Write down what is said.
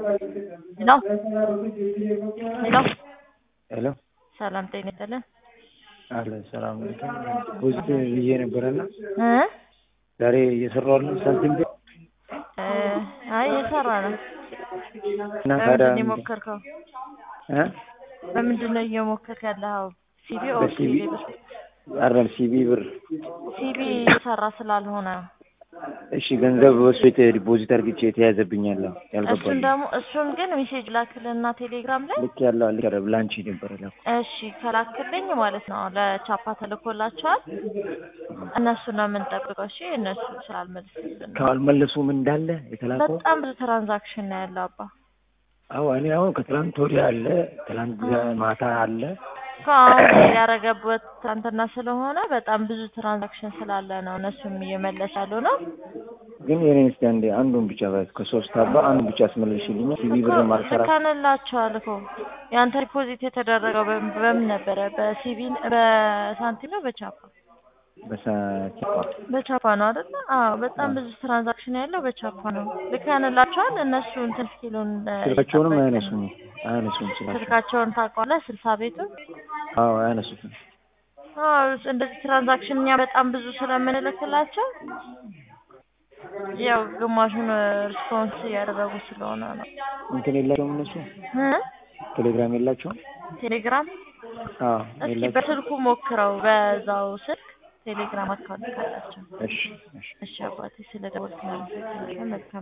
ሄሎ ሄሎ ሄሎ ሰላም ጤና ይስጥልን። አለ ሰላም ነው። ፖዚቲቭ ብዬ ነበርና እ ዛሬ እየሰራሁ አይደል ሳንቲም ቤት አይ እየሰራ ነው። እና ታዲያ በምንድን ነው የሞከርከው? በምንድን ነው እየሞከርክ ያለኸው? ሲቢ ኦር ሲቢ ብር? አይደል ሲቢ ብር። ሲቢ እየሰራ ስላልሆነ እሺ ገንዘብ ወስጄ ዲፖዚት አድርጌ የተያዘብኛል ያልገባኝ። እሱን ግን ሜሴጅ ላክልና ቴሌግራም ላይ ልክ ያለው ላንቺ ነበር ላኩ። እሺ ከላክልኝ ማለት ነው ለቻፓ ተልኮላቸዋል። እነሱ ነው የምንጠብቀው። እሺ እነሱ ስላልመለሱልን ካልመለሱም እንዳለ የተላከው በጣም ብዙ ትራንዛክሽን ነው ያለው አባ። አዎ እኔ አሁን ከትላንት ወዲያ አለ ትላንት ማታ አለ አሁን ያረገበት ትናንትና ስለሆነ በጣም ብዙ ትራንዛክሽን ስላለ ነው እነሱም እየመለሱ ያለው ነው። ግን የኔን እስኪ አንዱን ብቻ ከሶስት አባ አንዱን ብቻ አስመልሽልኝ። ሲቢ ብር ማርሰራ ከነላቸዋል እኮ ያንተ ዲፖዚት የተደረገው በምን ነበረ? በሲቢ በሳንቲም ነው በቻፓ? በቻፓ ነው አይደል? አዎ በጣም ብዙ ትራንዛክሽን ያለው በቻፓ ነው። ልከንላቸዋል እነሱ እንትን ስኪሉን ስልካቸውንም አያነሱም ስልካቸውን ታውቀዋለህ? 60 ቤቱን አዎ አያነሱትም። አዎ እንደዚህ ትራንዛክሽን እኛ በጣም ብዙ ስለምንልክላቸው ያው ግማሹን ሪስፖንስ እያደረጉ ስለሆነ ነው። እንትን የላቸውም እነሱ ቴሌግራም የላቸውም። ቴሌግራም እስኪ በስልኩ ሞክረው በዛው ስልክ ቴሌግራም አካውንት ካላቸው። እሺ እሺ አባቴ ስለደወልክ ነው።